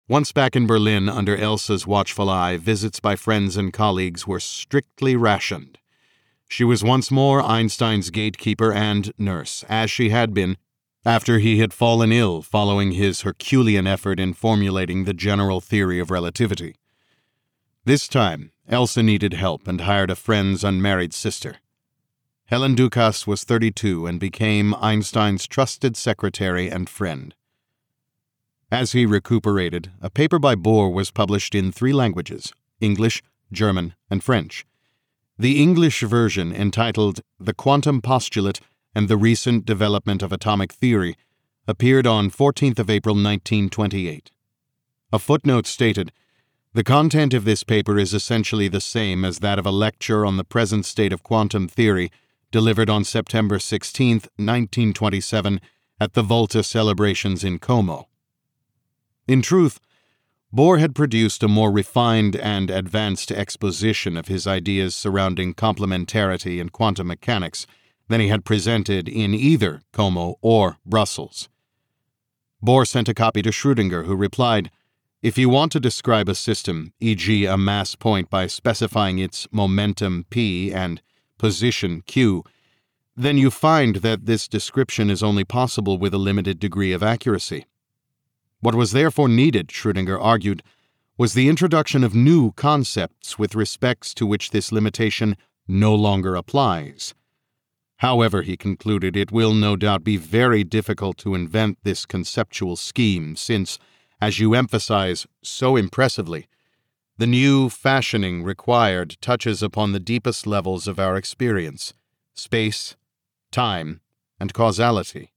Once back in Berlin under Elsa's watchful eye, visits by friends and colleagues were strictly rationed. She was once more Einstein's gatekeeper and nurse, as she had been after he had fallen ill following his Herculean effort in formulating the general theory of relativity. This time, Elsa needed help and hired a friend's unmarried sister. Helen Dukas was 32 and became Einstein's trusted secretary and friend. As he recuperated, a paper by Bohr was published in 3 languages, English, German, and French. The English version, entitled The Quantum Postulate and the Recent Development of Atomic Theory, appeared on 14th of April 1928. A footnote stated, "The content of this paper is essentially the same as that of a lecture on the present state of quantum theory delivered on September 16, 1927, at the Volta celebrations in Como." In truth, Bohr had produced a more refined and advanced exposition of his ideas surrounding complementarity and quantum mechanics than he had presented in either Como or Brussels. Bohr sent a copy to Schrödinger, who replied, "If you want to describe a system, e.g. a mass point by specifying its momentum p and position q, then you find that this description is only possible with a limited degree of accuracy." What was therefore needed, Schrödinger argued, was the introduction of new concepts with respect to which this limitation no longer applies. However, he concluded, it will no doubt be very difficult to invent this conceptual scheme since, as you emphasize so impressively, the new fashioning required touches upon the deepest levels of our experience, space, time, and causality.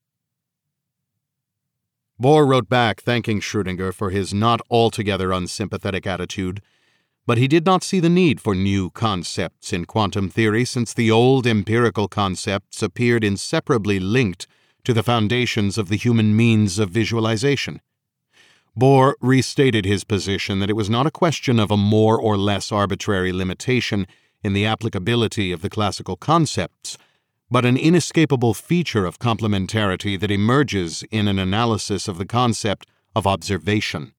Bohr wrote back thanking Schrödinger for his not altogether unsympathetic attitude, but he did not see the need for new concepts in quantum theory since the old empirical concepts appeared inseparably linked to the foundations of the human means of visualization. Bohr restated his position that it was not a question of a more or less arbitrary limitation in the applicability of the classical concepts, but an inescapable feature of complementarity that emerges in an analysis of the concept of observation.